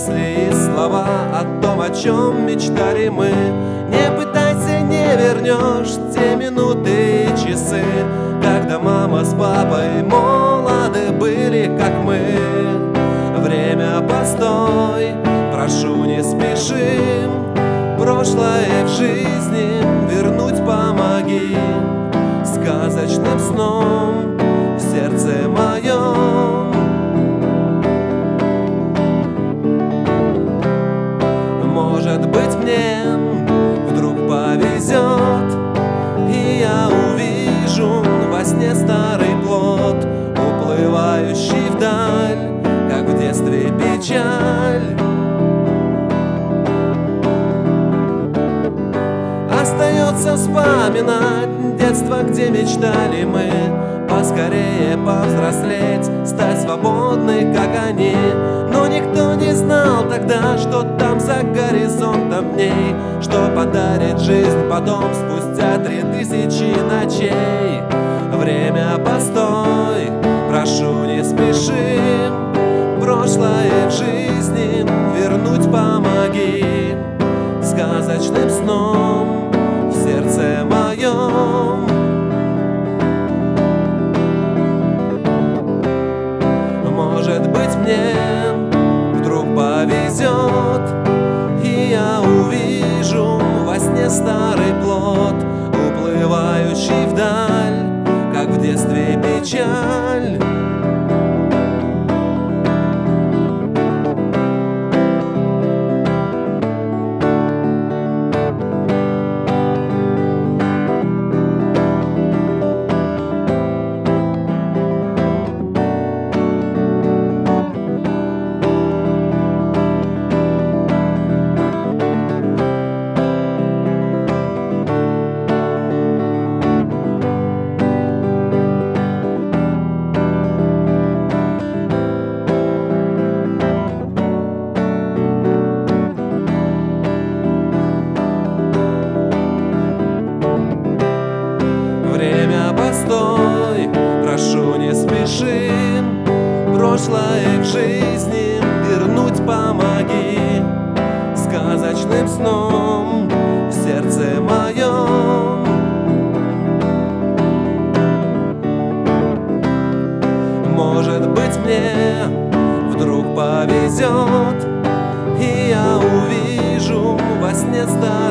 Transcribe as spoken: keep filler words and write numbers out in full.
мысли и слова о том, о чем мечтали мы. Не пытайся, не вернешь те минуты и часы, когда мама с папой молоды были, как мы. Время постой, прошу, не спеши, прошлое в жизни вернуть помоги. Сказочным сном в сердце моем может быть, мне вдруг повезет, и я увижу во сне старый плод, уплывающий вдаль, как в детстве печаль. Остается вспоминать детство, где мечтали мы поскорее повзрослеть, стать свободной, как они. Но никто не знал тогда, что там за горизонтом дней, что подарит жизнь потом, спустя три тысячи ночей. Время постой, прошу, не спеши, прошлое в жизни вернуть помоги. Сказочным сном в сердце моем может быть, мне вдруг повезет, и я увижу во сне старый плод, уплывающий вдаль, как в детстве печаль. Время постой, прошу, не спеши, прошлое в жизни вернуть помоги. Сказочным сном в сердце моем может быть, мне вдруг повезет, и я увижу во сне старый